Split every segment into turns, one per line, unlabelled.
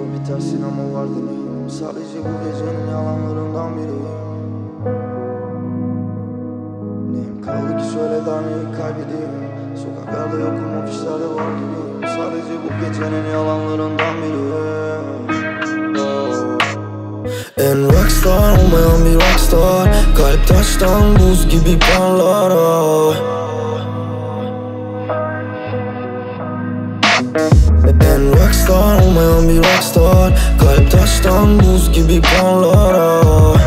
olur bitersin ama var deneyim. Sadece bu gecenin yalanlarından biriyim. Neyim kaldı ki söyle daha neyi kaybedeyim. Sokaklarda yokum, afişlerde var gibiyim. Sadece bu gecenin yalanlarından biriyim. En rockstar olmayan bir rockstar. Kalp taştan buz gibi parlar. En rockstar olmayan bir rockstar. Kalp taştan buz gibi parlar.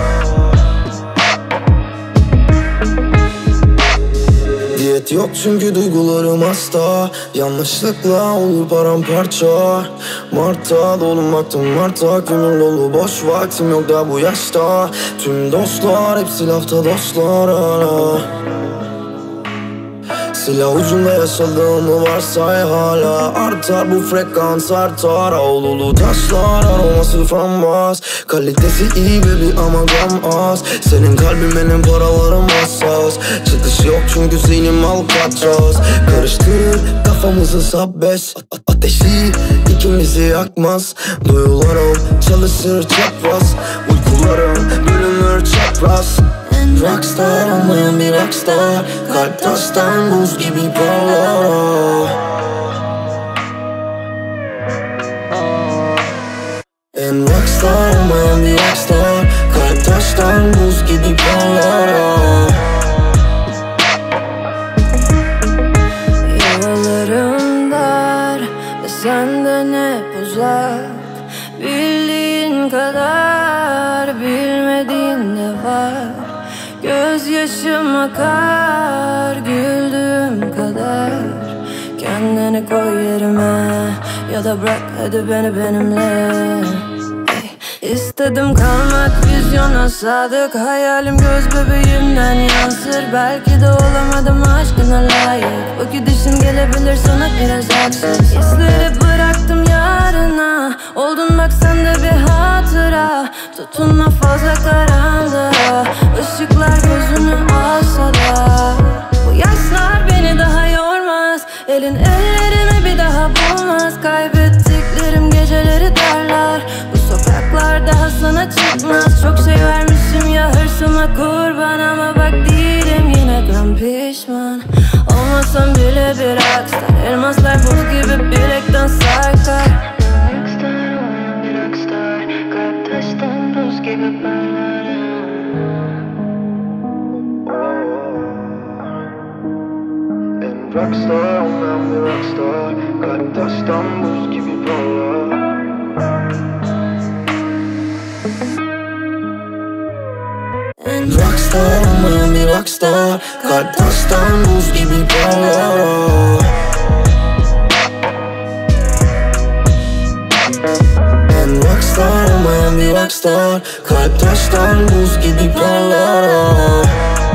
Diyet yok çünkü duygularım hasta. Yanlışlıkla olur paramparça. Mart'a dolu baktım Mart'a. Gönül dolu boş vaktim yok da bu yaşta. Tüm dostlar hepsi lafta dostlar. Silah ucunda yaşadığımı varsay hala. Artar bu frekans artar. Avlulu taşlar aroması frambuaz. Kalitesi iyi baby ama gram az. Senin kalbin benim paralarım hassas. Çıkış yok çünkü zihnim Alcatraz. Karıştırır kafamızı sabbes. Ateşi ikimizi yakmaz. Duyularım çalışır çapraz. Uykularım bölünür çapraz. Rockstar olmayan bir rockstar. Kalp taştan buz gibi parlar. En rockstar olmayan bir rockstar. Kalp taştan buz gibi parlar.
Yollarım dar ve senden hep uzak. Bildiğin kadar bilmediğin de var. Gözyaşım akar güldüğüm kadar. Kendini koy yerime ya da bırak hadi beni benimle. İstedim kalmak vizyona sadık. Hayalim göz bebeğimden yansır. Belki de olamadım aşkına layık. O gidişin gelebilir sana biraz haksız. İzleri bıraktım yarına. Oldun bak sen de bir hatıra. Tutunma fazla karanlığa. Işıklar gözünü alsa da bu yaşlar beni daha yormaz. Elin ellerimi bir daha bulmaz. Kaybettiklerim geceleri darlar. Bu sokaklar daha sana çıkmaz. Çok şey vermişim ya hırsıma kurban. Ama bak değilim yine gram pişman. Olmasam bile bir rockstar. Elmaslar buz gibi bilekten sarkar. Rockstar olmayan bir rockstar. Kalp taştan buz gibi parlar.
En rockstar olmayan bir rockstar. Kalp taştan buz gibi parlar. En rockstar olmayan bir rockstar. Kalp taştan buz gibi parlar. En rockstar olmayan bir rockstar. Kalp taştan buz gibi parlar.